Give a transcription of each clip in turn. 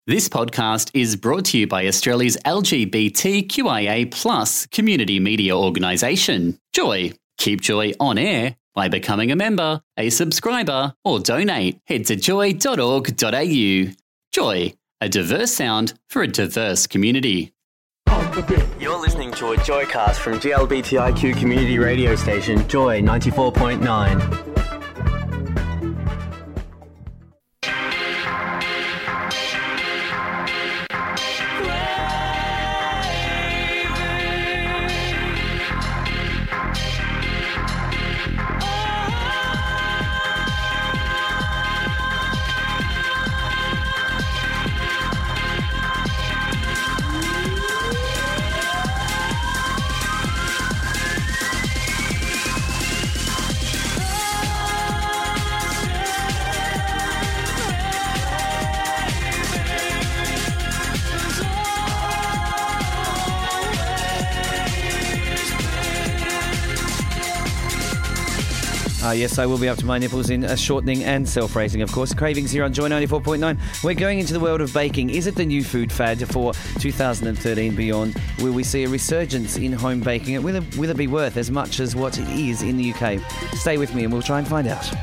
This podcast is brought to you by Australia's LGBTQIA+ community media organisation, Joy. Keep Joy on air by becoming a member, a subscriber, or donate. Head to joy.org.au. Joy, a diverse sound for a diverse community. You're listening to a Joycast from GLBTIQ community radio station, Joy 94.9. Yes, I will be up to my nipples in shortening and self-raising, of course. Cravings here on Joy 94.9. We're going into the world of baking. Is it the new food fad for 2013 beyond? Will we see a resurgence in home baking? Will it be worth as much as what it is in the UK? Stay with me and we'll try and find out.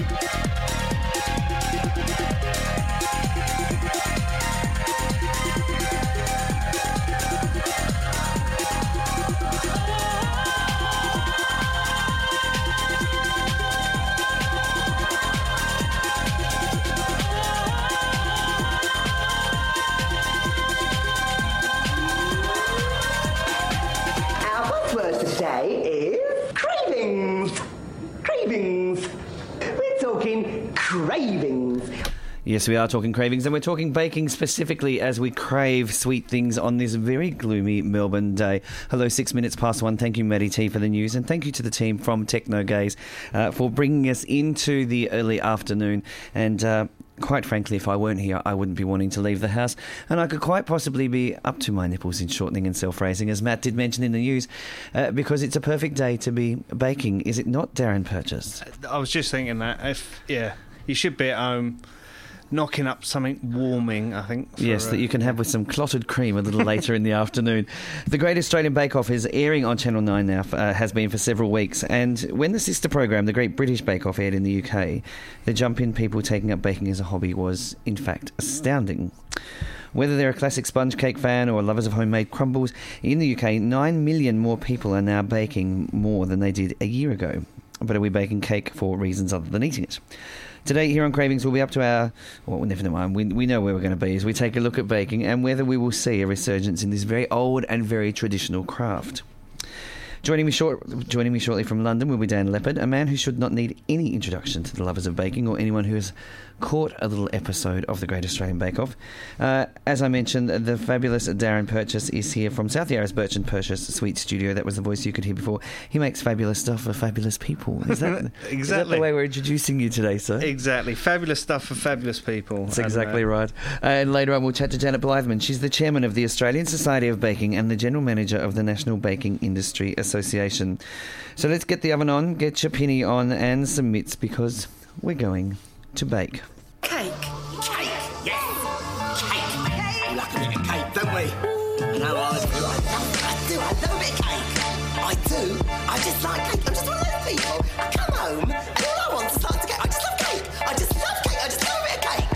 Yes, we are talking cravings, and we're talking baking specifically as we crave sweet things on this very gloomy Melbourne day. Hello, 6 minutes past 1. Thank you, Maddie T, for the news, and thank you to the team from Techno Gaze for bringing us into the early afternoon. And quite frankly, if I weren't here, I wouldn't be wanting to leave the house, and I could quite possibly be up to my nipples in shortening and self-raising, as Matt did mention in the news, because it's a perfect day to be baking. Is it not, Darren Purchase? I was just thinking that. You should be at home knocking up something warming, I think. Yes, that you can have with some clotted cream a little later in the afternoon. The Great Australian Bake Off is airing on Channel 9 now, has been for several weeks. And when the sister program, the Great British Bake Off, aired in the UK, the jump in people taking up baking as a hobby was, in fact, astounding. Whether they're a classic sponge cake fan or lovers of homemade crumbles, in the UK, 9 million more people are now baking more than they did a year ago. But are we baking cake for reasons other than eating it? Today here on Cravings we'll be up to our... Well, never mind. We know where we're going to be as we take a look at baking and whether we will see a resurgence in this very old and very traditional craft. Joining me shortly from London will be Dan Leppard, a man who should not need any introduction to the lovers of baking or anyone who has caught a little episode of the Great Australian Bake Off. As I mentioned, the fabulous Darren Purchase is here from South Yarra's Birch and Purchase Sweet Studio. That was the voice you could hear before. He makes fabulous stuff for fabulous people. Is that, exactly. Is that the way we're introducing you today, sir? Exactly. Fabulous stuff for fabulous people. That's exactly right. And later on we'll chat to Janet Blytheman. She's the chairman of the Australian Society of Baking and the general manager of the National Baking Industry Association. So let's get the oven on, get your pinny on and some mitts because we're going to bake. Cake. Cake, yes. Cake. We like a bit of cake, don't we? I know I do. I love a bit of cake. I do. I just like cake. I'm just one of those people. I come home and all I want is a slice of cake. I just love cake. I just love cake. I just love a bit of cake.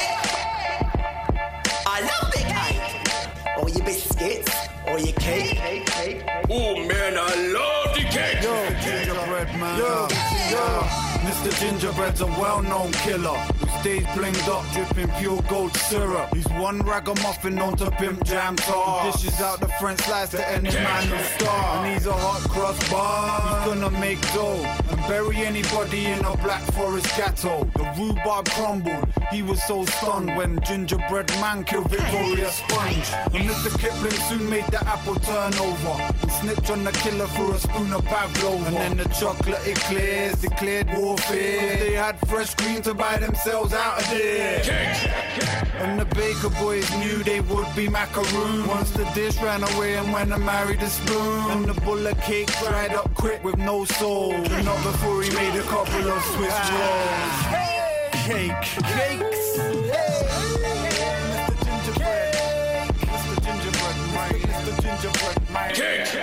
Yeah. I love a bit of cake. Or your biscuits. Or your cake. Oh man, I love the cake. Yo, gingerbread man. Yo. Mr. Gingerbread's a well-known killer who stays blinged up, dripping pure gold syrup. He's one ragamuffin known to pimp jam tar. He dishes out the French slice to any man who's star. And he's a hot cross bar. He's gonna make dough and bury anybody in a Black Forest ghetto. The rhubarb crumbled. He was so stunned when Gingerbread Man killed Victoria Sponge. And Mr. Kipling soon made the apple turn over and snipped on the killer for a spoon of pavlova. And then the chocolate eclairs declared warfare. They had fresh cream to buy themselves out of there. And the baker boys knew they would be macaroon. Once the dish ran away and went and married the spoon. And the bullet cake dried up quick with no soul. And not before he made a couple of Swiss rolls. Cake. Cakes. gingerbread man.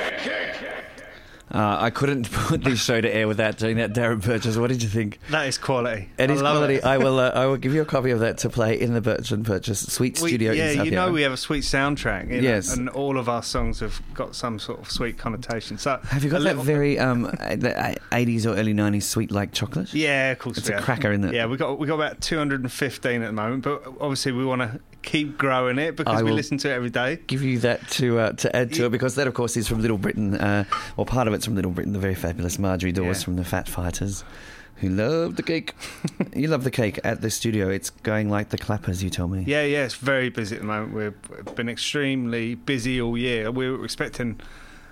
I couldn't put this show to air without doing that, Darren Purchase. What did you think? That is quality. It is love quality. it. I will give you a copy of that to play in the Birch & Purchase Sweet Studio in South you know Yarra. we have a sweet soundtrack. Yes. And all of our songs have got some sort of sweet connotation. So Have you got that very the 80s or early 90s sweet like chocolate? Yeah, of course. It's a cracker, isn't it? Yeah, we got about 215 at the moment, but obviously we want to keep growing it because I we will listen to it every day. give you that to add to it, because that, of course, is from Little Britain, or part of it's from Little Britain, the very fabulous Marjorie Dawes from the Fat Fighters, who love the cake. You love the cake at the studio. It's going like the clappers, you tell me. Yeah, it's very busy at the moment. We've been extremely busy all year. We were expecting,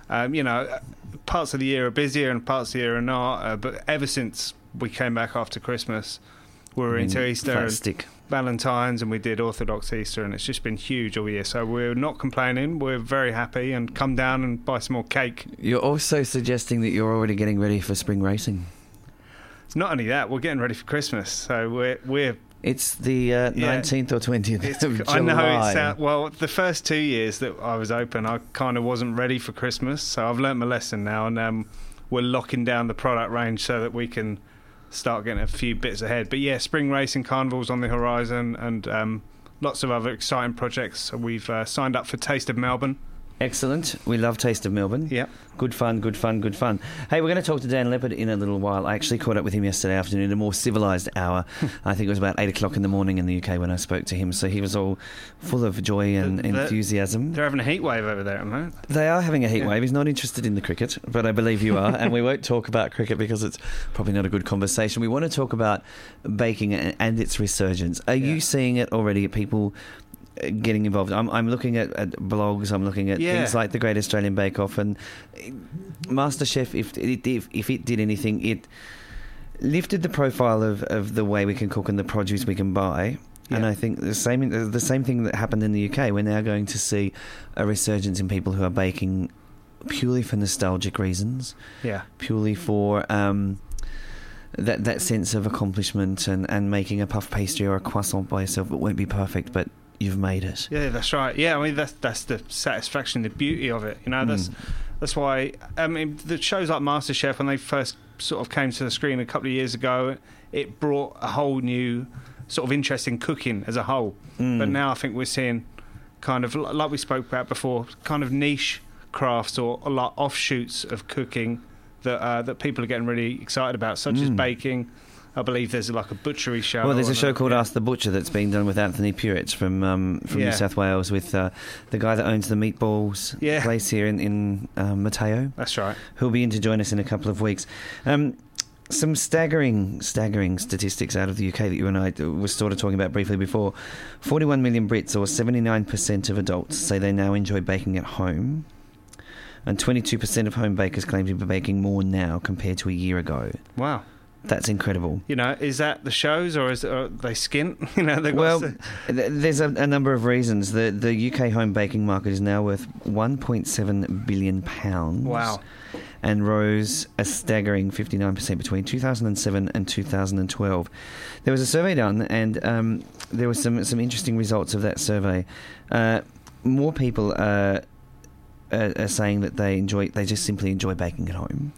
parts of the year are busier and parts of the year are not, but ever since we came back after Christmas, we were into Easter Fat and stick. Valentine's, and we did Orthodox Easter, and it's just been huge all year. So we're not complaining. We're very happy, and come down and buy some more cake. You're also suggesting that you're already getting ready for spring racing. It's not only that, we're getting ready for Christmas. So we're It's the 19th or 20th of July. I know well, the first 2 years that I was open, I kind of wasn't ready for Christmas. So I've learnt my lesson now, and we're locking down the product range so that we can start getting a few bits ahead. But spring racing carnivals on the horizon, and lots of other exciting projects. So we've signed up for Taste of Melbourne. Excellent. We love Taste of Melbourne. Yeah. Good fun. Hey, we're going to talk to Dan Leppard in a little while. I actually caught up with him yesterday afternoon in a more civilised hour. I think it was about 8 o'clock in the morning in the UK when I spoke to him. So he was all full of joy and enthusiasm. They're having a heat wave over there at the moment. They are having a heat wave. He's not interested in the cricket, but I believe you are. And we won't talk about cricket because it's probably not a good conversation. We want to talk about baking and its resurgence. Are you seeing it already? People getting involved. I'm looking at blogs. I'm looking at things like the Great Australian Bake Off and MasterChef. If it did anything, it lifted the profile of the way we can cook and the produce we can buy. Yeah. And I think the same thing that happened in the UK. We're now going to see a resurgence in people who are baking purely for nostalgic reasons. Yeah, purely for that sense of accomplishment and making a puff pastry or a croissant by yourself. It won't be perfect, but you've made it. Yeah, that's right. Yeah, I mean that's the satisfaction, the beauty of it. You know, that's why. I mean, the shows like MasterChef, when they first sort of came to the screen a couple of years ago, it brought a whole new sort of interest in cooking as a whole. But now I think we're seeing kind of like we spoke about before, kind of niche crafts or like offshoots of cooking that people are getting really excited about, such as baking. I believe there's like a butchery show. Well, there's a show called Ask the Butcher that's being done with Anthony Puritz from New South Wales, with the guy that owns the meatballs place here in Mateo. That's right. Who'll be in to join us in a couple of weeks. Some staggering statistics out of the UK that you and I were sort of talking about briefly before. 41 million Brits, or 79% of adults, say they now enjoy baking at home. And 22% of home bakers claim to be baking more now compared to a year ago. Wow. That's incredible. You know, is that the shows, or are they skint? You know, there's a number of reasons. The UK home baking market is now worth £1.7 billion. Wow. And rose a staggering 59% between 2007 and 2012. There was a survey done, and there were some interesting results of that survey. More people are saying that they just simply enjoy baking at home.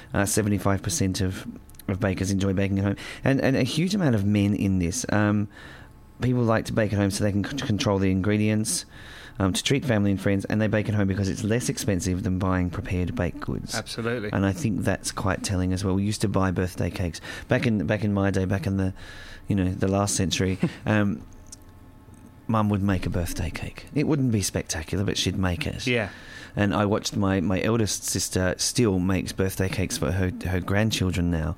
75% of bakers enjoy baking at home, and a huge amount of men in this. People like to bake at home so they can control the ingredients, to treat family and friends, and they bake at home because it's less expensive than buying prepared baked goods. Absolutely. And I think that's quite telling as well. We used to buy birthday cakes back in my day, back in the last century. Mum would make a birthday cake. It wouldn't be spectacular, but she'd make it. Yeah. And I watched my eldest sister still makes birthday cakes for her grandchildren now.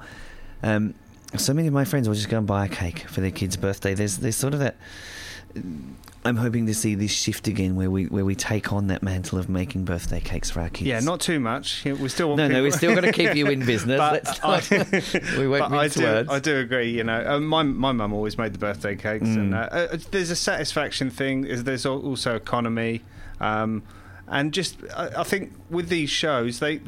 So many of my friends will just go and buy a cake for their kid's birthday. There's sort of that. I'm hoping to see this shift again, where we take on that mantle of making birthday cakes for our kids. Yeah, not too much. We still want we're still going to keep you in business. We won't mince words. I do agree. You know, my mum always made the birthday cakes, and there's a satisfaction thing. There's also economy. And just, I think with these shows, they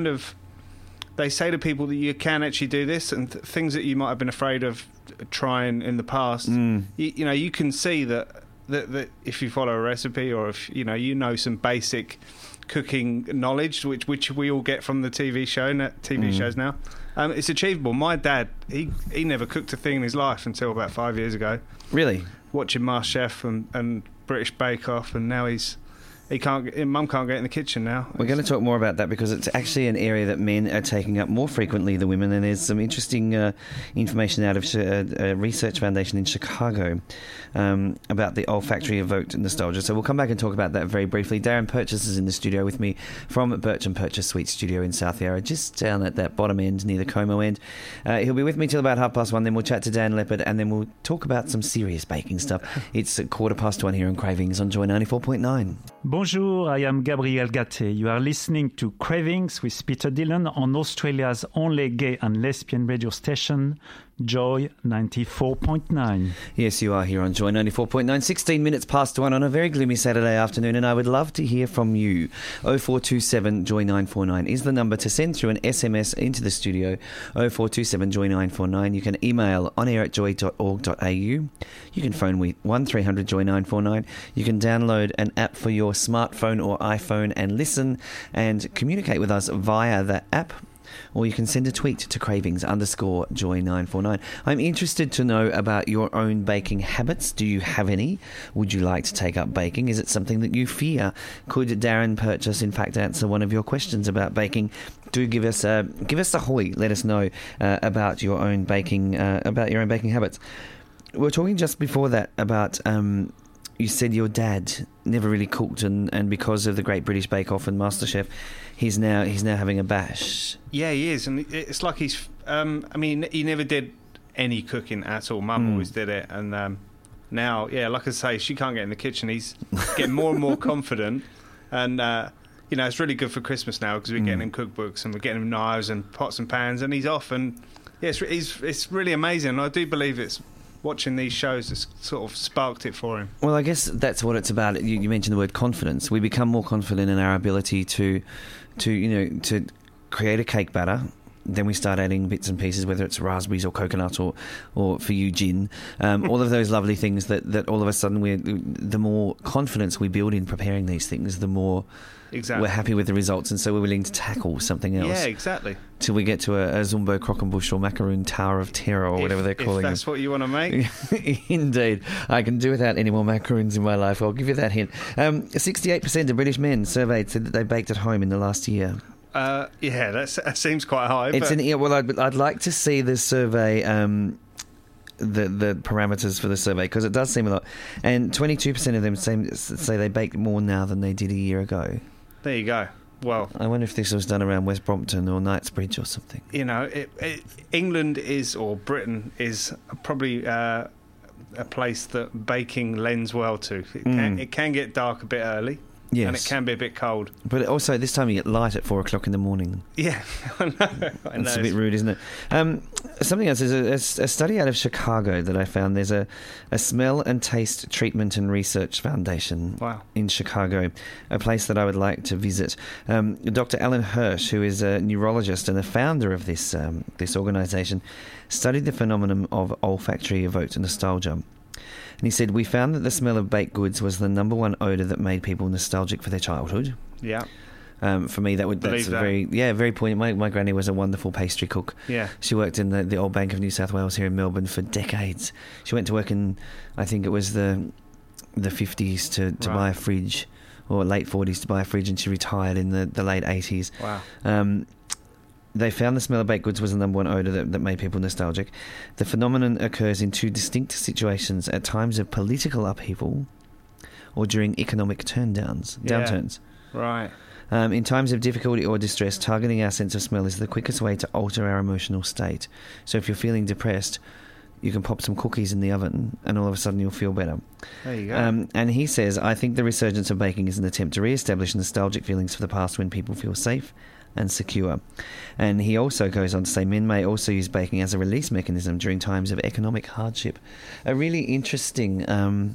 say to people that you can actually do this, and things that you might have been afraid of trying in the past. You can see that if you follow a recipe, or if you know some basic cooking knowledge, which we all get from the TV shows now. It's achievable. My dad, he never cooked a thing in his life until about 5 years ago. Really? Watching MasterChef and British Bake Off, and now Mum can't get in the kitchen now. We're going to talk more about that because it's actually an area that men are taking up more frequently than women, and there's some interesting information out of a research foundation in Chicago about the olfactory evoked nostalgia. So we'll come back and talk about that very briefly. Darren Purchase is in the studio with me from Birch & Purchase Sweet Studio in South Yarra, just down at that bottom end near the Como end. He'll be with me till about 1:30, then we'll chat to Dan Leopard, and then we'll talk about some serious baking stuff. It's 1:15 here on Cravings on Joy 94.9. Bonjour, I am Gabriel Gatte. You are listening to Cravings with Peter Dillon on Australia's only gay and lesbian radio station, Joy 94.9. Yes, you are here on Joy 94.9, 16 minutes past 1 on a very gloomy Saturday afternoon, and I would love to hear from you. 0427 Joy 949 is the number to send through an SMS into the studio. 0427 Joy 949. You can email onair@joy.org.au. You can phone 1300 Joy 949. You can download an app for your smartphone or iPhone and listen and communicate with us via the app. Or you can send a tweet to cravings_Joy 949. I'm interested to know about your own baking habits. Do you have any? Would you like to take up baking? Is it something that you fear? Could Darren Purchase, in fact, answer one of your questions about baking? Do give us a hoy. Let us know about your own baking habits. We were talking just before that about. You said your dad never really cooked, and because of the Great British Bake Off and MasterChef, he's now having a bash. Yeah, he is, and it's like he's. He never did any cooking at all. Mum always did it, and now, yeah, like I say, she can't get in the kitchen. He's getting more and more confident, and it's really good for Christmas now because we're getting him cookbooks and we're getting him knives and pots and pans, and he's off, and yeah, it's really amazing. And I do believe it's. Watching these shows has sort of sparked it for him. Well, I guess that's what it's about. You mentioned the word confidence. We become more confident in our ability to create a cake batter. Then we start adding bits and pieces, whether it's raspberries or coconut or for you, gin. All of those lovely things that all of a sudden the more confidence we build in preparing these things, the more we're happy with the results, and so we're willing to tackle something else. Yeah, exactly. Till we get to a Zumbo Croquembouche or macaroon Tower of Terror or whatever they're calling it. If that's what you want to make. Indeed. I can do without any more macaroons in my life. I'll give you that hint. 68% of British men surveyed said that they baked at home in the last year. That seems quite high. I'd like to see the survey, the parameters for the survey, because it does seem a lot. And 22% of them say they bake more now than they did a year ago. There you go. Well, I wonder if this was done around West Brompton or Knightsbridge or something. England or Britain is probably a place that baking lends well to. It can get dark a bit early. Yes. And it can be a bit cold. But also, this time you get light at 4 o'clock in the morning. Yeah, I know. It's a bit rude, isn't it? Something else is a study out of Chicago that I found. There's a Smell and Taste Treatment and Research Foundation in Chicago, a place that I would like to visit. Dr. Alan Hirsch, who is a neurologist and the founder of this organisation, studied the phenomenon of olfactory evoked nostalgia. And he said, we found that the smell of baked goods was the number one odour that made people nostalgic for their childhood. Yeah. For me, that's very poignant. My granny was a wonderful pastry cook. Yeah. She worked in the Old Bank of New South Wales here in Melbourne for decades. She went to work in, I think it was the 50s to buy a fridge, or late 40s to buy a fridge, and she retired in the late 80s. Wow. They found the smell of baked goods was the number one odour that made people nostalgic. The phenomenon occurs in two distinct situations: at times of political upheaval or during economic downturns. Right. In times of difficulty or distress, targeting our sense of smell is the quickest way to alter our emotional state. So if you're feeling depressed, you can pop some cookies in the oven and all of a sudden you'll feel better. There you go. And he says, I think the resurgence of baking is an attempt to re-establish nostalgic feelings for the past when people feel safe and secure. And he also goes on to say men may also use baking as a release mechanism during times of economic hardship. A really interesting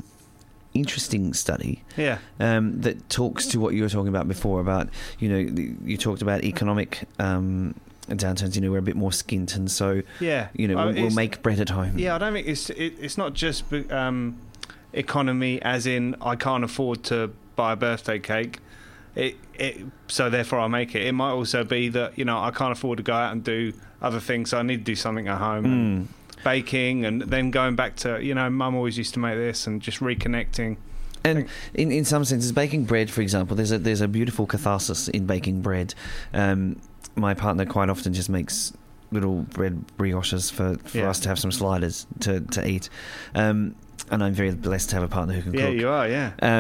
study that talks to what you were talking about before about, you talked about economic downturns, we're a bit more skint, and so we'll make bread at home. Yeah, I don't think it's not just economy as in I can't afford to buy a birthday cake. So therefore I make it. It might also be that, I can't afford to go out and do other things, so I need to do something at home. And baking, and then going back to, Mum always used to make this, and just reconnecting. And in some senses, baking bread, for example, there's a beautiful catharsis in baking bread. My partner quite often just makes little bread brioches for us to have some sliders to eat. And I'm very blessed to have a partner who can cook. Yeah, you are, yeah.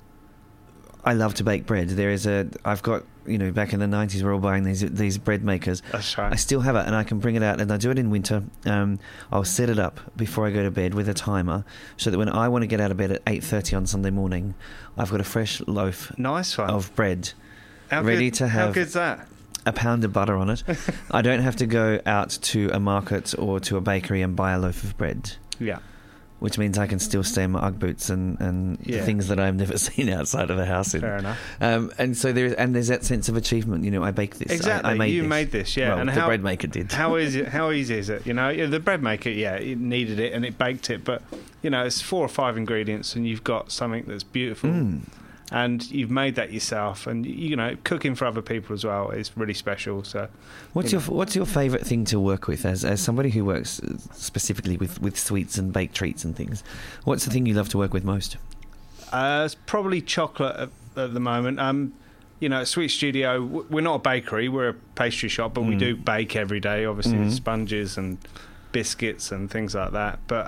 I love to bake bread. I've got, back in the 90s, we're all buying these bread makers. That's right. I still have it, and I can bring it out, and I do it in winter. I'll set it up before I go to bed with a timer, so that when I want to get out of bed at 8:30 on Sunday morning, I've got a fresh loaf of bread ready to have. How good's that? A pound of butter on it. I don't have to go out to a market or to a bakery and buy a loaf of bread. Yeah. Which means I can still stay in my Ugg boots and things that I've never seen outside of a house. Fair enough. And so there's that sense of achievement. I baked this. Exactly. I made you this. made this, yeah. Well, and the bread maker did. How easy is it? The bread maker, it needed it and it baked it, but it's 4 or 5 ingredients, and you've got something that's beautiful. And you've made that yourself, and cooking for other people as well is really special. So, what's your favourite thing to work with as somebody who works specifically with sweets and baked treats and things? What's the thing you love to work with most? It's probably chocolate at the moment. At Sweet Studio, we're not a bakery; we're a pastry shop, but we do bake every day. Obviously, sponges and biscuits and things like that. But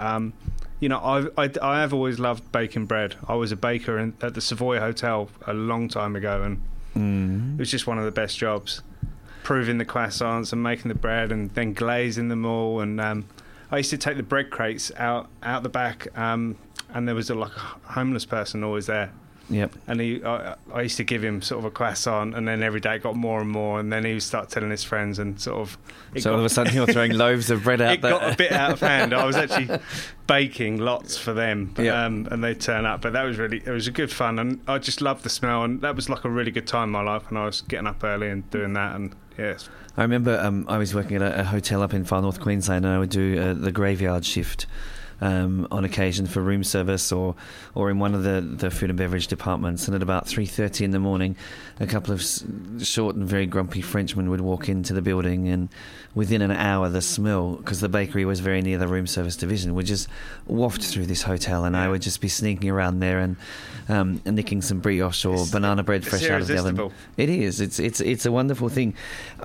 I have always loved baking bread. I was a baker at the Savoy Hotel a long time ago, and it was just one of the best jobs. Proving the croissants and making the bread and then glazing them all. And I used to take the bread crates out the back, and there was a homeless person always there. Yep. And I used to give him sort of a croissant, and then every day it got more and more, and then he would start telling his friends, and sort of... all of a sudden you're throwing loaves of bread out there. It got a bit out of hand. I was actually baking lots for them, and they'd turn up. But it was a good fun, and I just loved the smell, and that was like a really good time in my life, and I was getting up early and doing that, and yes. I remember I was working at a hotel up in far north Queensland, and I would do the graveyard shift. On occasion for room service or in one of the food and beverage departments, and at about 3:30 in the morning a couple of short and very grumpy Frenchmen would walk into the building, and within an hour the smell, because the bakery was very near the room service division, would just waft through this hotel, and I would just be sneaking around there and nicking some brioche or banana bread fresh out of the oven. It is. It's a wonderful thing.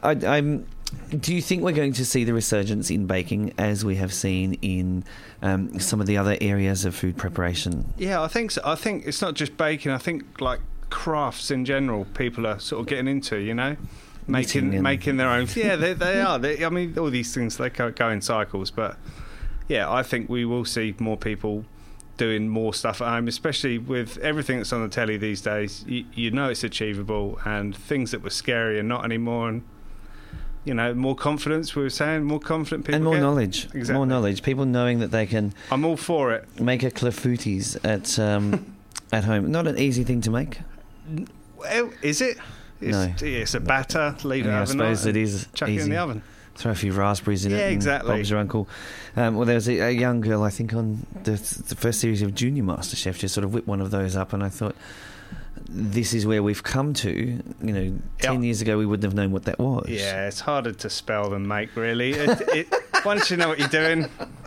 Do you think we're going to see the resurgence in baking as we have seen in some of the other areas of food preparation? Yeah, I think so. I think it's not just baking. I think like crafts in general, people are sort of getting into, making their own. Yeah, they are. I mean, all these things, they go in cycles. But yeah, I think we will see more people doing more stuff at home, especially with everything that's on the telly these days. It's achievable, and things that were scary are not anymore. And more confidence, we were saying, more confident people. And more get. knowledge. Exactly. More knowledge. People knowing that they can... I'm all for it. Make a clafoutis at home. Not an easy thing to make. Well, is it? No. It's a batter, leave it overnight. I suppose it is chuck easy. it in the oven. Throw a few raspberries in it. Yeah, exactly. Bob's your uncle. Well, there was a young girl, I think, on the first series of Junior MasterChef, just sort of whipped one of those up, and I thought... This is where we've come to. 10 years ago we wouldn't have known what that was. Yeah, it's harder to spell than make, really. Once you know what you're doing.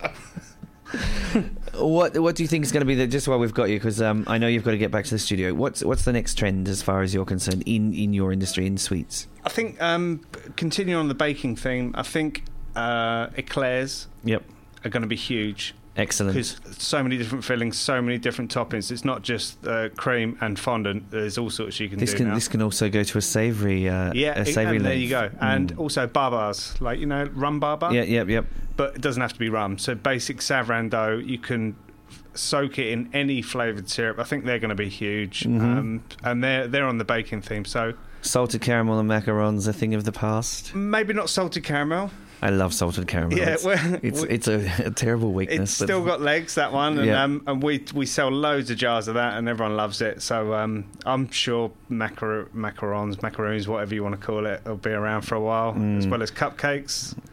What do you think is going to be just while we've got you, because I know you've got to get back to the studio. What's the next trend as far as you're concerned in your industry, in sweets? I think continuing on the baking theme, I think eclairs are going to be huge. Excellent. Because so many different fillings, so many different toppings. It's not just cream and fondant. There's all sorts you can do now. This can also go to a savoury and there you go. And also barbars, like, rum barbar. Yep. But it doesn't have to be rum. So basic savourin dough, you can soak it in any flavoured syrup. I think they're going to be huge. And they're on the baking theme. So salted caramel and macarons, a thing of the past? Maybe not salted caramel. I love salted caramel. Yeah, it's a terrible weakness. It's still got legs, that one, and we sell loads of jars of that, and everyone loves it. So I'm sure macaroons, whatever you want to call it, will be around for a while, as well as cupcakes.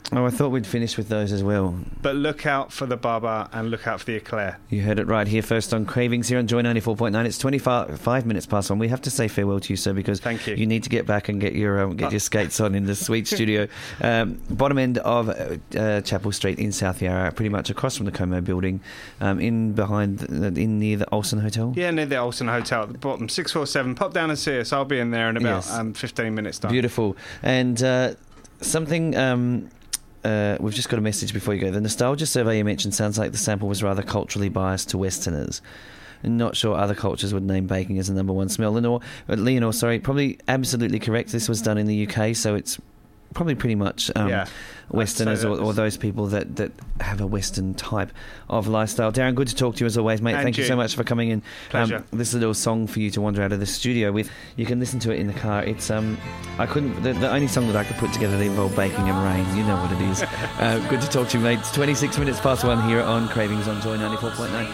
Oh, I thought we'd finish with those as well. But look out for the Baba and look out for the Eclair. You heard it right here first on Cravings here on Joy 94.9. It's 25 minutes past 1. We have to say farewell to you, sir, because Thank you. You need to get back and get your skates on in the sweet studio. Bottom end of Chapel Street in South Yarra, pretty much across from the Como building, in near the Olsen Hotel. Yeah, near the Olsen Hotel at the bottom. 647. Pop down and see us. I'll be in there in about 15 minutes' time. Beautiful. And something... we've just got a message before you go. The nostalgia survey you mentioned sounds like the sample was rather culturally biased to Westerners. Not sure other cultures would name baking as the number one smell. Leonor, probably absolutely correct. This was done in the UK, so it's probably pretty much Westerners or those people that have a Western type of lifestyle. Darren, good to talk to you as always, mate. Thank you so much for coming in. Pleasure. This is a little song for you to wander out of the studio with. You can listen to it in the car. It's the only song that I could put together that involved baking and rain. You know what it is. Good to talk to you, mate. It's 26 minutes past 1 here on Cravings on Joy 94.9.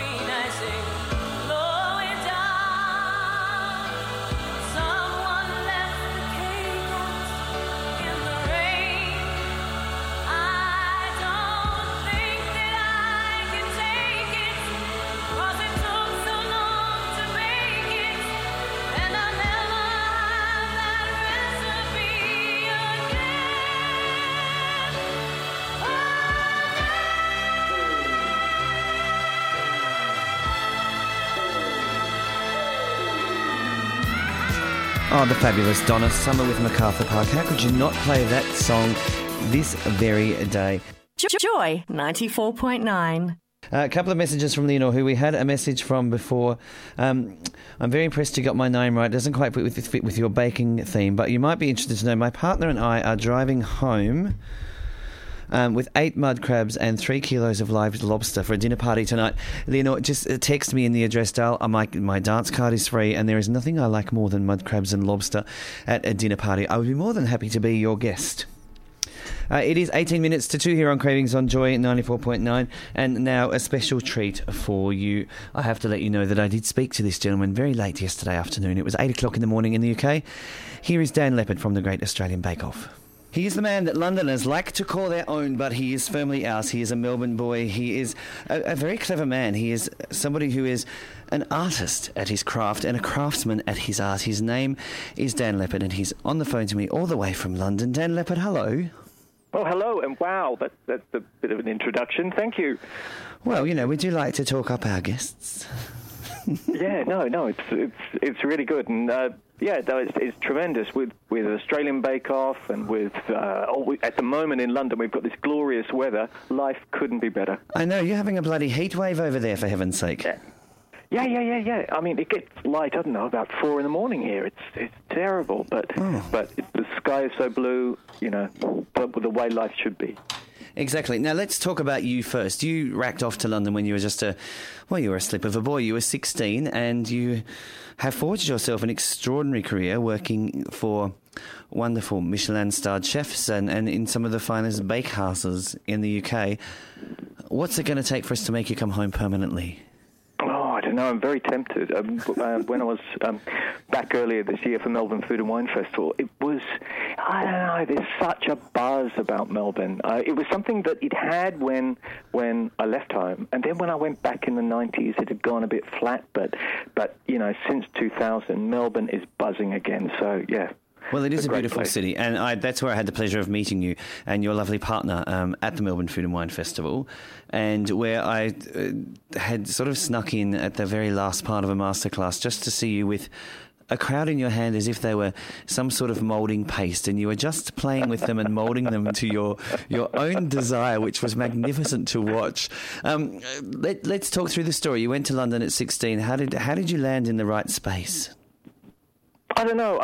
Oh, the fabulous Donna Summer with MacArthur Park. How could you not play that song this very day? Joy 94.9. A couple of messages from Leonor, who we had a message from before. I'm very impressed you got my name right. It doesn't quite fit with your baking theme, but you might be interested to know my partner and I are driving home with 8 mud crabs and 3 kilos of live lobster for a dinner party tonight. Leonor, just text me in the address dial. My dance card is free, and there is nothing I like more than mud crabs and lobster at a dinner party. I would be more than happy to be your guest. It is 18 minutes to 2 here on Cravings on Joy 94.9, and now a special treat for you. I have to let you know that I did speak to this gentleman very late yesterday afternoon. It was 8 o'clock in the morning in the UK. Here is Dan Leppard from the Great Australian Bake Off. He is the man that Londoners like to call their own, but he is firmly ours. He is a Melbourne boy. He is a very clever man. He is somebody who is an artist at his craft and a craftsman at his art. His name is Dan Leppard, and he's on the phone to me all the way from London. Dan Leppard, hello. Oh, hello, and wow, that's a bit of an introduction. Thank you. Well, you know, we do like to talk up our guests. Yeah, no, it's really good, and it's tremendous with Australian Bake Off, and with at the moment in London we've got this glorious weather. Life couldn't be better. I know, you're having a bloody heat wave over there, for heaven's sake. Yeah. I mean, it gets light, I don't know, about 4 in the morning here. It's terrible, but the sky is so blue, you know, the way life should be. Exactly. Now, let's talk about you first. You racked off to London when you were you were a slip of a boy. You were 16, and you have forged yourself an extraordinary career working for wonderful Michelin-starred chefs and in some of the finest bakehouses in the UK. What's it going to take for us to make you come home permanently? I don't know. I'm very tempted. When I was back earlier this year for Melbourne Food and Wine Festival, it was, I don't know, there's such a buzz about Melbourne. It was something that it had when I left home, and then when I went back in the 90s, it had gone a bit flat. But you know, since 2000, Melbourne is buzzing again. So yeah. Well, it is a beautiful city, and that's where I had the pleasure of meeting you and your lovely partner at the Melbourne Food and Wine Festival, and where I had sort of snuck in at the very last part of a masterclass just to see you with a crowd in your hand as if they were some sort of moulding paste, and you were just playing with them and moulding them to your own desire, which was magnificent to watch. Let's talk through the story. You went to London at 16. How did you land in the right space? I don't know.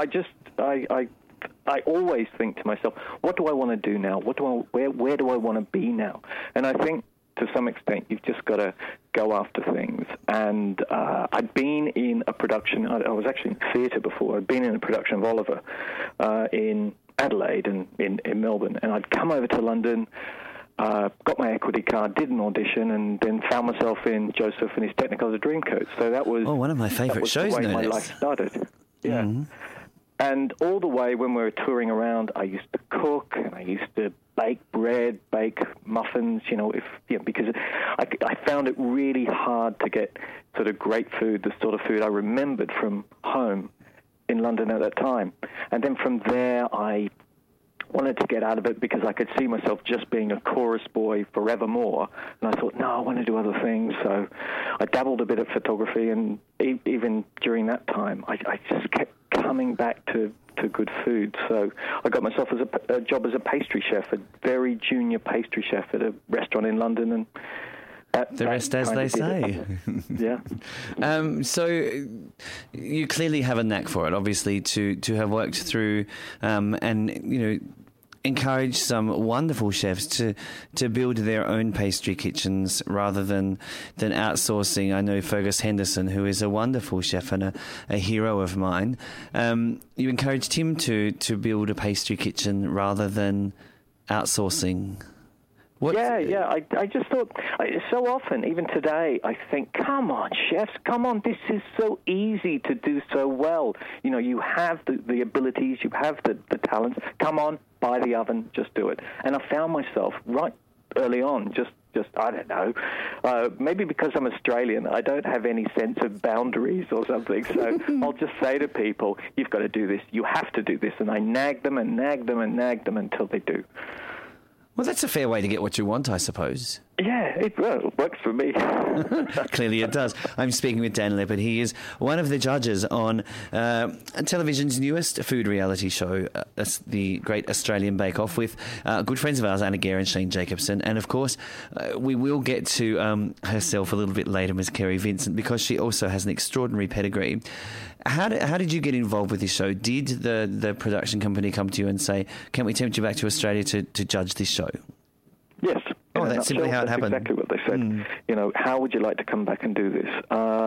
I always think to myself, what do I want to do now? Where do I want to be now? And I think to some extent you've just got to go after things. And I'd been in a production. I was actually in theatre before. I'd been in a production of Oliver in Adelaide and in Melbourne. And I'd come over to London, got my equity card, did an audition, and then found myself in Joseph and his Technicolor Dreamcoat. So that was one of my favourite shows. The way my life started. Yeah. Mm-hmm. And all the way when we were touring around, I used to cook and I used to bake bread, bake muffins, because I found it really hard to get sort of great food, the sort of food I remembered from home in London at that time. And then from there, I wanted to get out of it because I could see myself just being a chorus boy forevermore. And I thought, no, I want to do other things. So I dabbled a bit at photography, and even during that time, I just kept coming back to good food. So I got myself a job as a pastry chef, a very junior pastry chef at a restaurant in London, and the rest, as they say. Yeah. So you clearly have a knack for it, obviously, to have worked through and encourage some wonderful chefs to build their own pastry kitchens rather than outsourcing. I know Fergus Henderson, who is a wonderful chef and a hero of mine. You encouraged him to build a pastry kitchen rather than outsourcing. Yeah. I just thought, so often, even today, I think, come on, chefs, come on, this is so easy to do so well. You have the abilities, you have the talents. Come on, buy the oven, just do it. And I found myself right early on, just I don't know, maybe because I'm Australian, I don't have any sense of boundaries or something. So I'll just say to people, you've got to do this, you have to do this. And I nag them and nag them and nag them until they do. Well, that's a fair way to get what you want, I suppose. Yeah, it works for me. Clearly it does. I'm speaking with Dan Leppard. He is one of the judges on television's newest food reality show. That's the Great Australian Bake Off, with good friends of ours, Anna Gare and Shane Jacobson. And, of course, we will get to herself a little bit later, Ms. Kerry Vincent, because she also has an extraordinary pedigree. How did you get involved with this show? Did the production company come to you and say, can we tempt you back to Australia to judge this show? Yes. Oh, that's simply how it happened. That's exactly what they said. How would you like to come back and do this?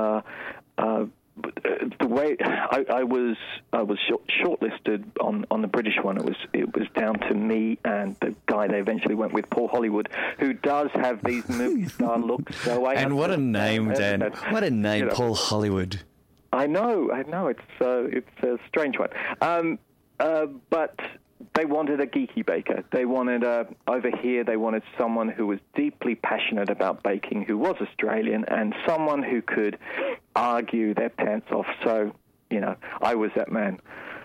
The way I was shortlisted on the British one, it was down to me and the guy they eventually went with, Paul Hollywood, who does have these movie star looks. And what a name, Dan! What a name, Paul Hollywood. I know. It's a strange one. But they wanted a geeky baker. They wanted over here. They wanted someone who was deeply passionate about baking, who was Australian, and someone who could argue their pants off. So, I was that man.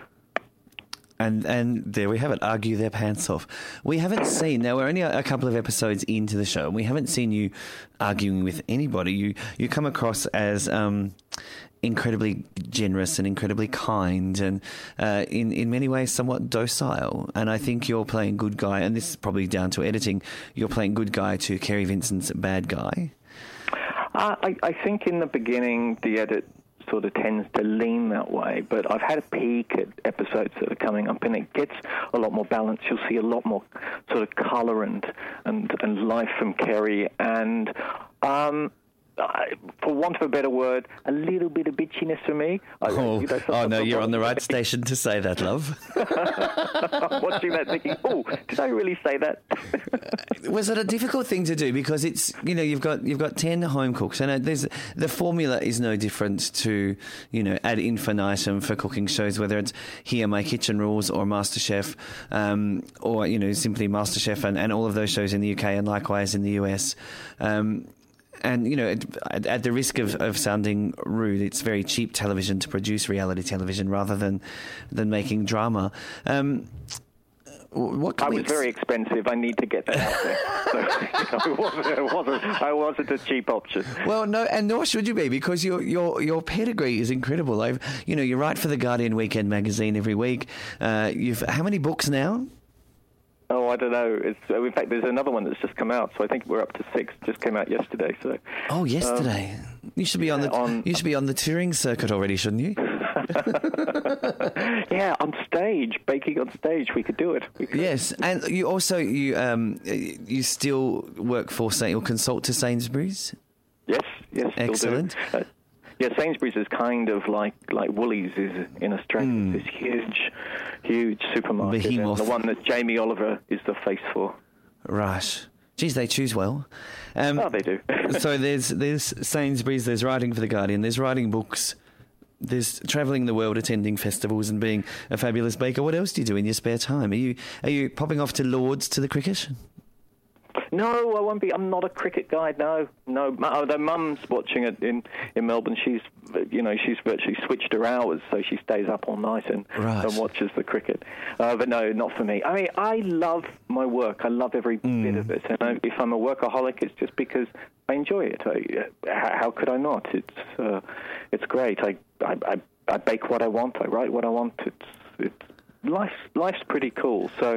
And there we have it, argue their pants off. We haven't seen, now we're only a couple of episodes into the show, and we haven't seen you arguing with anybody. You come across as incredibly generous and incredibly kind and in many ways somewhat docile. And I think you're playing good guy, and this is probably down to editing, you're playing good guy to Kerry Vincent's bad guy. I think in the beginning the edit sort of tends to lean that way, but I've had a peek at episodes that are coming up, and it gets a lot more balanced. You'll see a lot more sort of colour and life from Kerry, and for want of a better word, a little bit of bitchiness for me. No, you're on the right station to say that, love. I'm watching that thinking, did I really say that? Was it a difficult thing to do? Because it's, you've got 10 home cooks, and the formula is no different to, ad infinitum for cooking shows, whether it's Here My Kitchen Rules or MasterChef, or, simply MasterChef and all of those shows in the UK and likewise in the US. And, at the risk of sounding rude, it's very cheap television to produce reality television rather than making drama. I was very expensive. I need to get that out there. So, I wasn't a cheap option. Well, no, and nor should you be, because your pedigree is incredible. You write for the Guardian Weekend magazine every week. How many books now? Oh, I don't know. In fact, there's another one that's just come out, so I think we're up to 6. Just came out yesterday. So. Oh, yesterday. You should be you should be on the touring circuit already, shouldn't you? Yeah, on stage, baking on stage. We could do it. Yes, and you also you still work for or consult to Sainsbury's. Yes. Excellent. Yeah, Sainsbury's is kind of like Woolies is in Australia. This huge supermarket, and the one that Jamie Oliver is the face for. Right. Geez, they choose well. They do. So there's Sainsbury's, there's writing for The Guardian, there's writing books. there's travelling the world, attending festivals and being a fabulous baker. What else do you do in your spare time? Are you popping off to Lords to the cricket? No, I won't be. I'm not a cricket guy. No. Although Mum's watching it in Melbourne, she's virtually switched her hours, so she stays up all night and watches the cricket. But no, not for me. I mean, I love my work. I love every bit of it. And if I'm a workaholic, it's just because I enjoy it. How could I not? It's great. I bake what I want. I write what I want. Life's pretty cool. So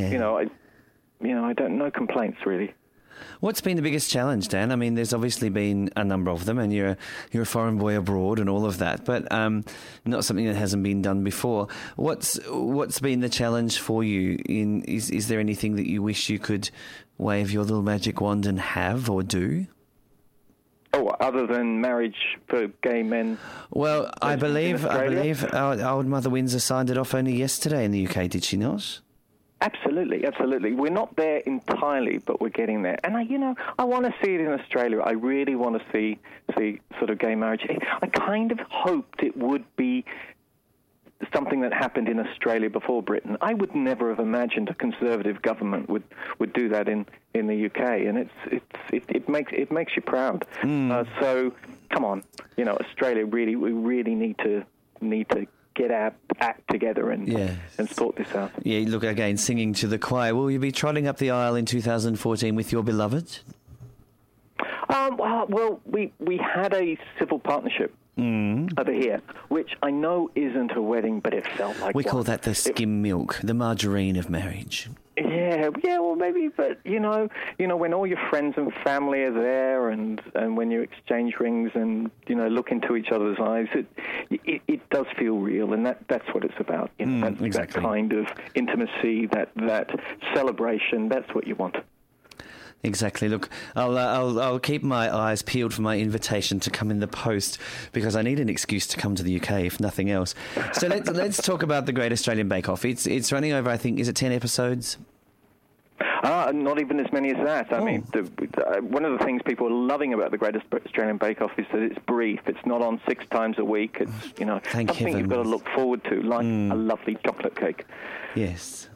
I don't know complaints really. What's been the biggest challenge, Dan? I mean, there's obviously been a number of them, and you're a foreign boy abroad and all of that, but not something that hasn't been done before. What's been the challenge for you? Is there anything that you wish you could wave your little magic wand and have or do? Oh, other than marriage for gay men? Well, I believe our old Mother Windsor signed it off only yesterday in the UK, did she not? Absolutely. We're not there entirely, but we're getting there. And I want to see it in Australia. I really want to see sort of gay marriage. I kind of hoped it would be something that happened in Australia before Britain. I would never have imagined a conservative government would do that in the UK, and it makes you proud. So come on, Australia we really need to get our act together and sort this out. Yeah, look, again, singing to the choir. Will you be trotting up the aisle in 2014 with your beloved? Well, we had a civil partnership over here, which I know isn't a wedding, but it felt like we call that the skim milk, the margarine of marriage. Yeah, well, maybe, but when all your friends and family are there, and when you exchange rings and look into each other's eyes, it does feel real, and that's what it's about. Exactly. That kind of intimacy, that celebration. That's what you want. Exactly. Look, I'll keep my eyes peeled for my invitation to come in the post, because I need an excuse to come to the UK, if nothing else. So let's talk about the Great Australian Bake Off. It's running over, I think, is it 10 episodes? Not even as many as that. I mean, one of the things people are loving about the Great Australian Bake Off is that it's brief. It's not on 6 times a week. It's something you've got to look forward to, like a lovely chocolate cake. Yes.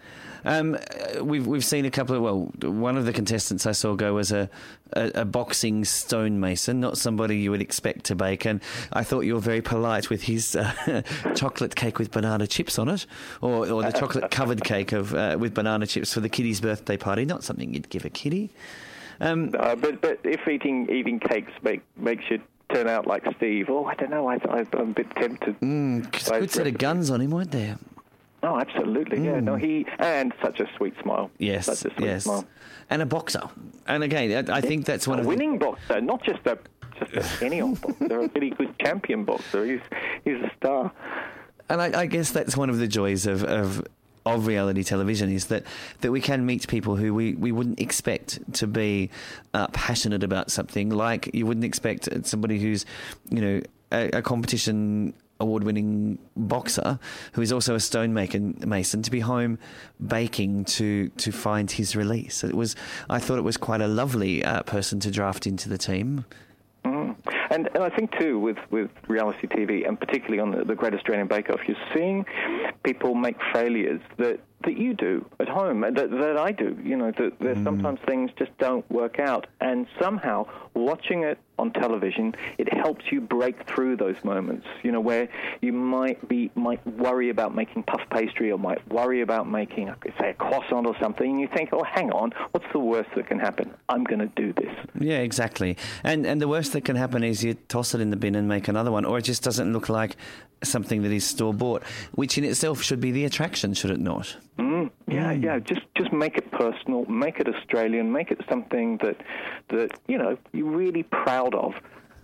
We've seen a couple of, one of the contestants I saw go as a boxing stonemason, not somebody you would expect to bake, and I thought you were very polite with his chocolate cake with banana chips on it, or the chocolate covered cake with banana chips for the kiddie's birthday party. Not something you'd give a kiddie. But if eating cakes makes you turn out like Steve, I don't know, I'm a bit tempted. Good set of guns on him, weren't there? Oh, absolutely, yeah. No, and such a sweet smile. Yes, such a sweet smile. And a boxer. And again, I think that's one of winning boxer, not just any old boxer, a really good champion boxer. He's a star. And I guess that's one of the joys of reality television, is that we can meet people who we wouldn't expect to be passionate about something. Like you wouldn't expect somebody who's, a competition award-winning boxer who is also a stonemason to be home baking to find his release. I thought it was quite a lovely person to draft into the team. And I think too with reality TV, and particularly on the Great Australian Bake Off, you're seeing people make failures that you do at home, that I do. That sometimes things just don't work out, and somehow watching it on television, it helps you break through those moments. Where you might worry about making puff pastry, or might worry about making, say, a croissant or something, and you think, oh, hang on, what's the worst that can happen? I'm going to do this. Yeah, exactly. And the worst that can happen is you toss it in the bin and make another one, or it just doesn't look like something that is store-bought, which in itself should be the attraction, should it not? Yeah. Just make it personal, make it Australian, make it something that you're really proud of.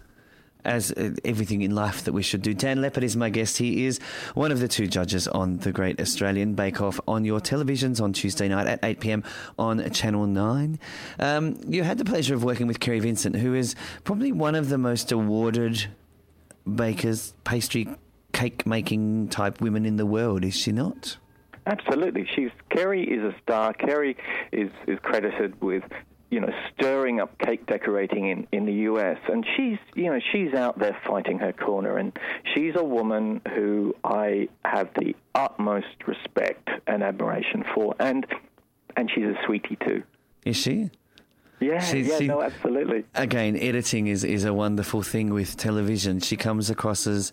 As everything in life that we should do. Dan Leppard is my guest. He is one of the 2 judges on the Great Australian Bake Off on your televisions on Tuesday night at 8 p.m. on Channel 9. You had the pleasure of working with Kerry Vincent, who is probably one of the most awarded bakers, pastry, cake-making type women in the world, is she not? Absolutely. Kerry is a star. Kerry is credited with stirring up cake decorating in the US, and she's out there fighting her corner, and she's a woman who I have the utmost respect and admiration for, and she's a sweetie too. Is she? Yeah, no, absolutely. Again, editing is a wonderful thing with television. She comes across as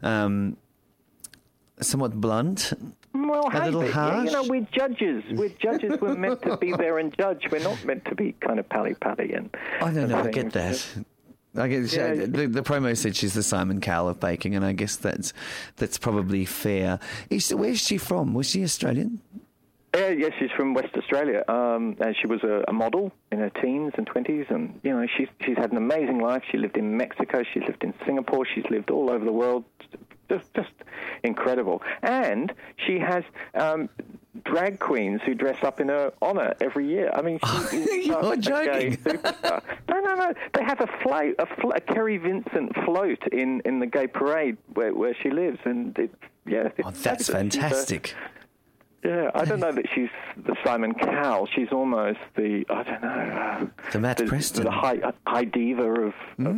somewhat blunt. Well, a little harsh. Yeah, we're judges. We're meant to be there and judge. We're not meant to be kind of pally-pally and. I don't know. I get that. I guess the promo said she's the Simon Cowell of baking, and I guess that's probably fair. Where's she from? Was she Australian? Yes, she's from West Australia. And she was a model in her teens and 20s, and she's had an amazing life. She lived in Mexico. She's lived in Singapore. She's lived all over the world. Just incredible. And she has drag queens who dress up in her honour every year. I mean, you're joking. No. They have a Kerry Vincent float in the gay parade where she lives, and that's fantastic. I don't know that she's the Simon Cowell. She's almost the the Matt Preston, the high diva of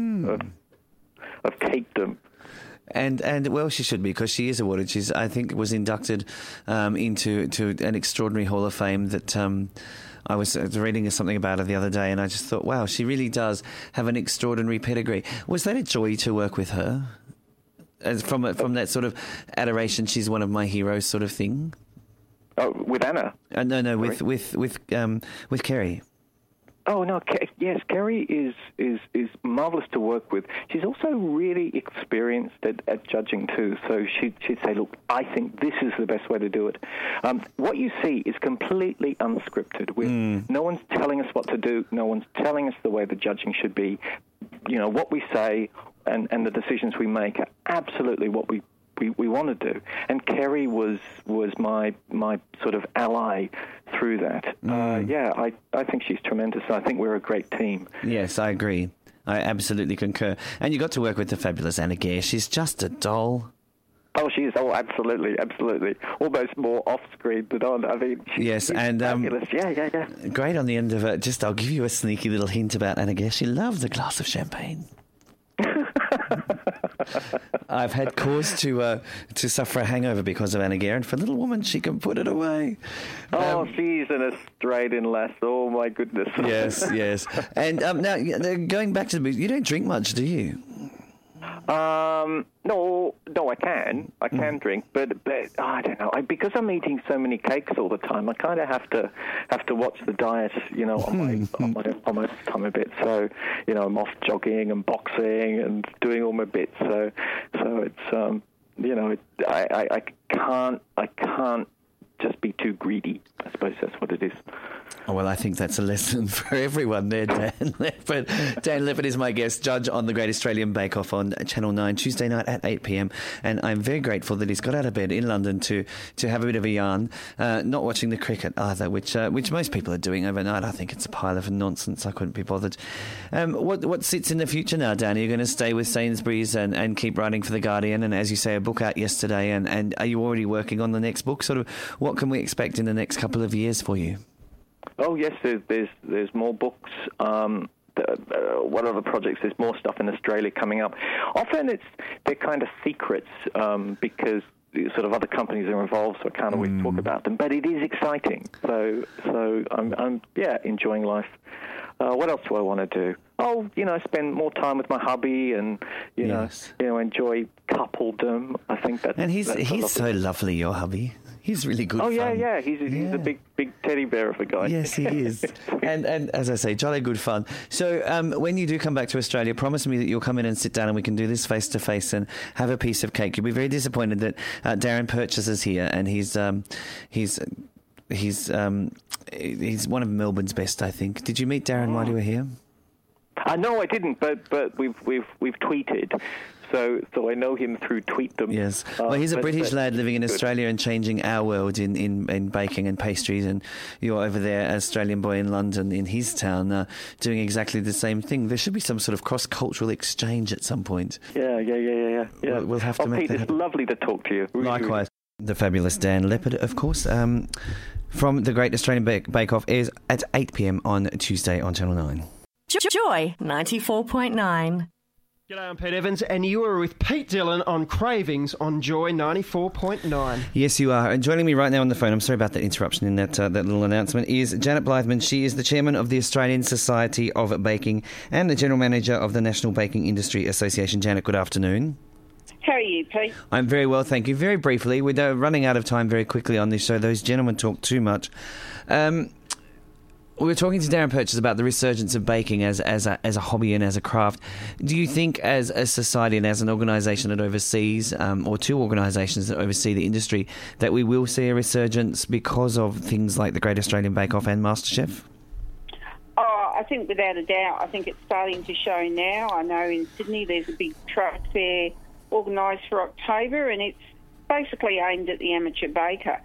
cakedom. And well, she should be, because she is awarded. She's, I think, was inducted into an extraordinary Hall of Fame that I was reading something about her the other day, and I just thought, wow, she really does have an extraordinary pedigree. Was that a joy to work with her? From that sort of adoration, she's one of my heroes sort of thing? Oh, with Anna? No, with Kerry. Oh no, yes, Kerry is marvellous to work with. She's also really experienced at judging too. So she'd say, look, I think this is the best way to do it. What you see is completely unscripted. No one's telling us what to do. No one's telling us the way the judging should be. What we say and the decisions we make are absolutely what we want to do. And Kerry was my sort of ally through that. I think she's tremendous. I think we're a great team. Yes, I agree. I absolutely concur. And you got to work with the fabulous Anna Gare. She's just a doll. Oh, she is. Oh, absolutely. Almost more off-screen than on. I mean, she's fabulous. Yeah. Great on the end of it. I'll give you a sneaky little hint about Anna Gare. She loves a glass of champagne. I've had cause to suffer a hangover because of Anna Gare, and for a little woman, she can put it away. She's an Australian lass. Oh, my goodness. Yes. And now, going back to the booze, you don't drink much, do you? No, I can. I can drink, but I don't know. Because I'm eating so many cakes all the time, I kind of have to watch the diet, on my time a bit. So, I'm off jogging and boxing and doing all my bits. So it's I can't just be too greedy. I suppose that's what it is. Oh, well, I think that's a lesson for everyone there, Dan Leppard. Dan Leppard is my guest, judge on the Great Australian Bake Off on Channel 9, Tuesday night at 8 p.m. And I'm very grateful that he's got out of bed in London to have a bit of a yarn, not watching the cricket either, which most people are doing overnight. I think it's a pile of nonsense. I couldn't be bothered. What sits in the future now, Dan? Are you going to stay with Sainsbury's and keep writing for The Guardian? And as you say, a book out yesterday. And are you already working on the next book? Sort of, what can we expect in the next couple of years for you? Oh yes, there's more books. What other projects? There's more stuff in Australia coming up. Often they're kind of secrets because sort of other companies are involved, so I can't always talk about them. But it is exciting. So I'm enjoying life. What else do I want to do? Oh, spend more time with my hubby and enjoy coupledom. I think that's and he's so lovely, your hubby. He's really good. Oh fun. Yeah. He's a big teddy bear of a guy. Yes, he is. and as I say, jolly good fun. So when you do come back to Australia, promise me that you'll come in and sit down and we can do this face to face and have a piece of cake. You'll be very disappointed that Darren Purchase is here, and he's one of Melbourne's best, I think. Did you meet Darren while you were here? No, I didn't. But we've tweeted. So I know him through tweetdom. Yes. Well, he's a British lad living in Australia and changing our world in baking and pastries. And you're over there, Australian boy in London, in his town, doing exactly the same thing. There should be some sort of cross-cultural exchange at some point. Yeah. We'll have to make Pete, that happen. It's lovely to talk to you. Likewise. The fabulous Dan Leppard, of course, from the Great Australian Bake Off, is at 8 p.m. on Tuesday on Channel 9. Joy 94.9. G'day, I'm Pete Evans, and you are with Pete Dillon on Cravings on Joy 94.9. Yes, you are. And joining me right now on the phone, I'm sorry about that interruption in that little announcement, is Janet Blythman. She is the chairman of the Australian Society of Baking and the general manager of the National Baking Industry Association. Janet, good afternoon. How are you, Pete? I'm very well, thank you. Very briefly, we're running out of time very quickly on this show. Those gentlemen talk too much. We were talking to Darren Purchase about the resurgence of baking as a hobby and as a craft. Do you think, as a society and as an organisation that oversees, or two organisations that oversee the industry, that we will see a resurgence because of things like the Great Australian Bake Off and MasterChef? Oh, I think without a doubt. I think it's starting to show now. I know in Sydney there's a big trade fair organised for October, and it's basically aimed at the amateur baker.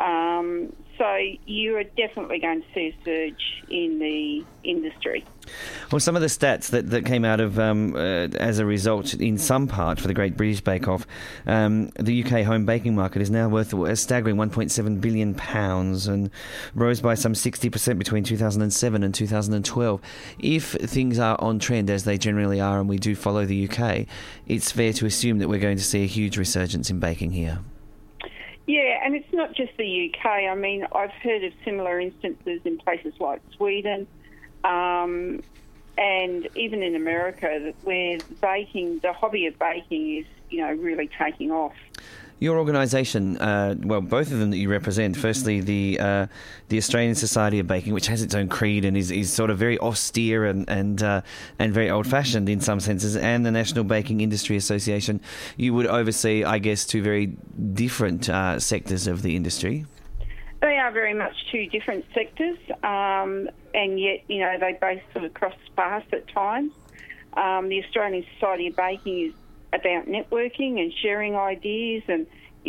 So you are definitely going to see a surge in the industry. Well, some of the stats that came out of as a result, in some part, for the Great British Bake Off, the UK home baking market is now worth a staggering £1.7 billion and rose by some 60% between 2007 and 2012. If things are on trend, as they generally are, and we do follow the UK, it's fair to assume that we're going to see a huge resurgence in baking here. Yeah, and it's not just the UK. I mean, I've heard of similar instances in places like Sweden and even in America, where baking, the hobby of baking is, really taking off. Your organisation, well, both of them that you represent, firstly the Australian Society of Baking, which has its own creed and is sort of very austere and very old-fashioned in some senses, and the National Baking Industry Association, you would oversee, I guess, two very different sectors of the industry. They are very much two different sectors, and yet, they both sort of cross paths at times. The Australian Society of Baking is about networking and sharing ideas, and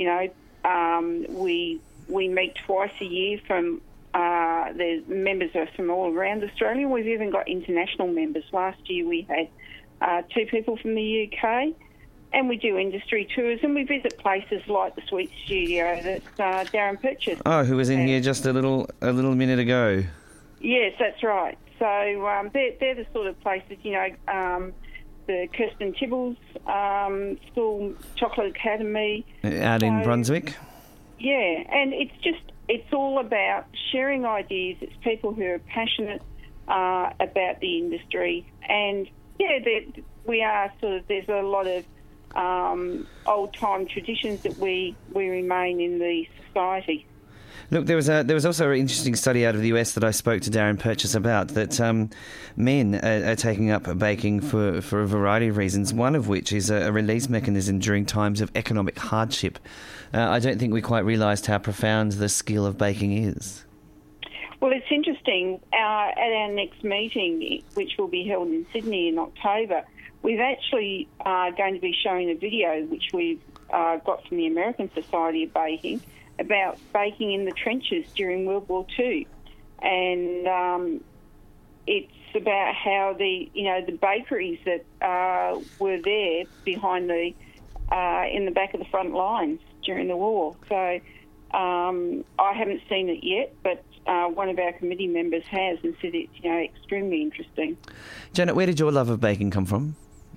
we meet twice a year. From the members are from all around Australia. We've even got international members. Last year we had 2 people from the UK, and we do industry tours, and we visit places like the Sweet Studio that Darren Purchase. Oh, who was in here just a little minute ago? Yes, that's right. So they're the sort of places, the Kirsten Tibbles School Chocolate Academy. Out in Brunswick? Yeah, and it's all about sharing ideas. It's people who are passionate about the industry. And, we are there's a lot of old-time traditions that we remain in the society. Look, there was also an interesting study out of the US that I spoke to Darren Purchase about, that men are taking up baking for a variety of reasons, one of which is a release mechanism during times of economic hardship. I don't think we quite realised how profound the skill of baking is. Well, it's interesting. At our next meeting, which will be held in Sydney in October, we've actually going to be showing a video which we've got from the American Society of Baking about baking in the trenches during World War II. And it's about how the bakeries that were there behind in the back of the front lines during the war. So I haven't seen it yet, but one of our committee members has, and said it's extremely interesting. Janet, where did your love of baking come from?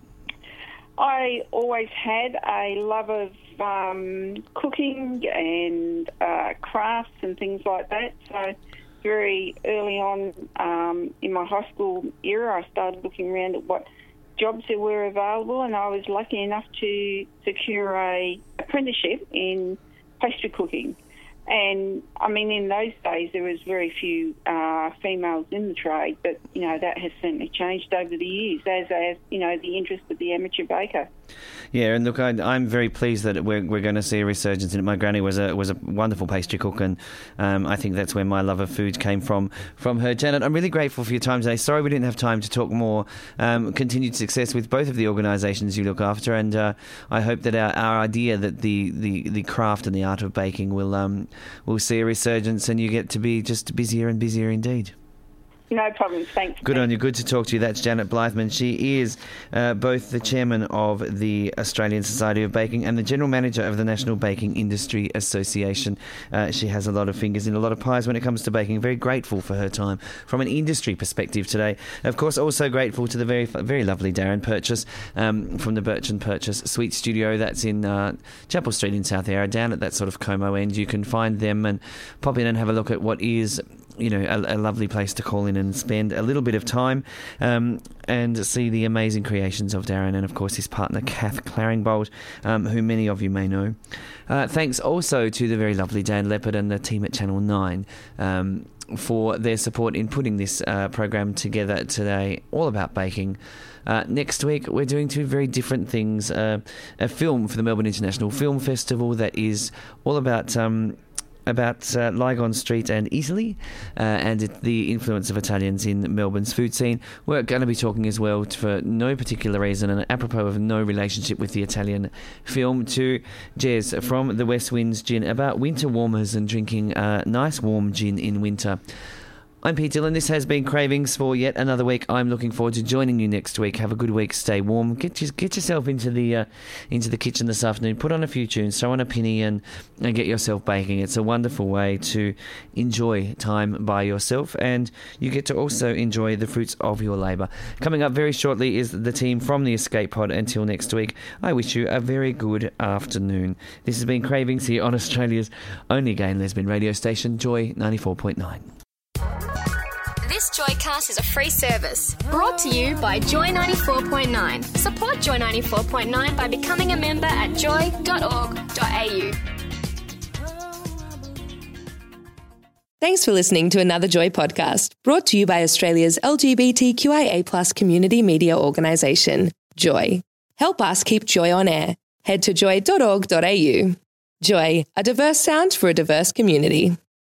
I always had a love of cooking and crafts and things like that. So very early on in my high school era, I started looking around at what jobs there were available, and I was lucky enough to secure an apprenticeship in pastry cooking. And, I mean, in those days there was very few females in the trade, but, that has certainly changed over the years, as the interest of the amateur baker. Yeah, and look, I'm very pleased that we're going to see a resurgence in it. My granny was a wonderful pastry cook, and I think that's where my love of food came from her. Janet, I'm really grateful for your time today. Sorry we didn't have time to talk more. Continued success with both of the organisations you look after, and I hope that our idea that the craft and the art of baking will see a resurgence, and you get to be just busier and busier indeed. No problems, thanks. Good on you. Good to talk to you. That's Janet Blythman. She is both the chairman of the Australian Society of Baking and the general manager of the National Baking Industry Association. She has a lot of fingers in a lot of pies when it comes to baking. Very grateful for her time from an industry perspective today. Of course, also grateful to the very, very lovely Darren Purchase from the Birch and Purchase Sweet Studio. That's in Chapel Street in South Yarra, down at that sort of Como end. You can find them and pop in and have a look at what is, you know, a lovely place to call in and spend a little bit of time and see the amazing creations of Darren and, of course, his partner, Kath Claringbold, who many of you may know. Thanks also to the very lovely Dan Leopard and the team at Channel 9 for their support in putting this program together today, all about baking. Next week, we're doing two very different things. A film for the Melbourne International Film Festival that is all about Lygon Street and Italy and the influence of Italians in Melbourne's food scene. We're going to be talking as well, for no particular reason and apropos of no relationship with the Italian film, to Jez from the West Winds Gin about winter warmers and drinking nice warm gin in winter. I'm Pete Dillon. This has been Cravings for yet another week. I'm looking forward to joining you next week. Have a good week. Stay warm. Get yourself into the kitchen this afternoon. Put on a few tunes. Throw on a penny and get yourself baking. It's a wonderful way to enjoy time by yourself, and you get to also enjoy the fruits of your labour. Coming up very shortly is the team from the Escape Pod. Until next week, I wish you a very good afternoon. This has been Cravings here on Australia's only gay and lesbian radio station, Joy 94.9. This Joycast is a free service brought to you by Joy 94.9. Support Joy 94.9 by becoming a member at joy.org.au. Thanks for listening to another Joy podcast, brought to you by Australia's LGBTQIA+ community media organisation, Joy. Help us keep Joy on air. Head to joy.org.au. Joy, a diverse sound for a diverse community.